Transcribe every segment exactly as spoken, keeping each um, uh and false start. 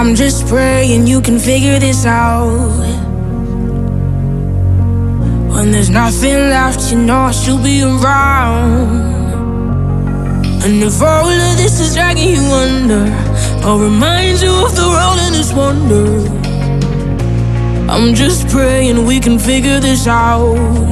I'm just praying you can figure this out. When there's nothing left, you know I should be around. And if all of this is dragging you under, I'll remind you of the world and its wonder. I'm just praying we can figure this out.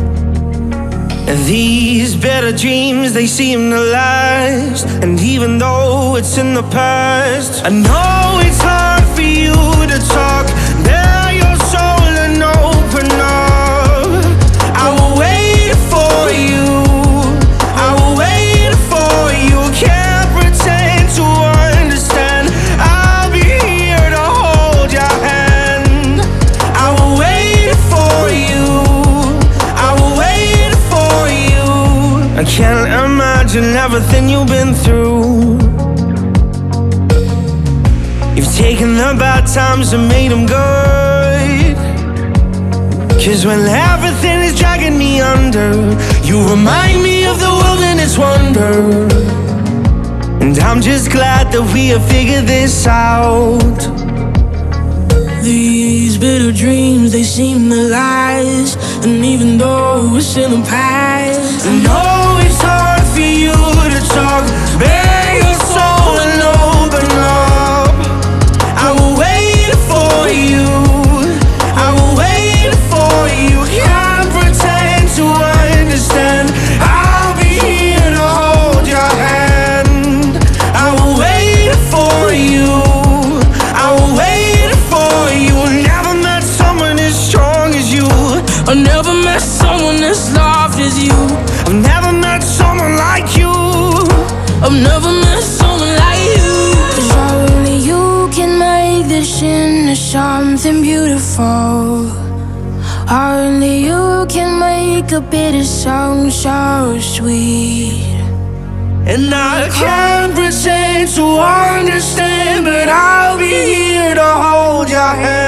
These better dreams, they seem to last. And even though it's in the past, I know it's hard for you to talk, bare your soul and open up. I will wait for you, I will wait for you. Can't pretend to understand, I'll be here to hold your hand. I will wait for you, I will wait for you. I can't imagine everything you've been through. You've taken the bad times and made them good. Cause when everything is dragging me under, you remind me of the world and its wonder. And I'm just glad that we have figured this out. These bitter dreams, they seem to last. And even though it's in the past, I know it's hard for you to talk, bare your soul and open up. I will wait for you, I will wait for you. Can't pretend to understand, I'll be here to hold your hand. I will wait for you, I will wait for you. Never met someone as strong as you, I never met someone as soft as you. I've never met someone like you, I've never met someone like you. Cause only you can make this into something beautiful. Only you can make a bitter song so sweet. and I can't pretend to understand, but I'll be here to hold your hand.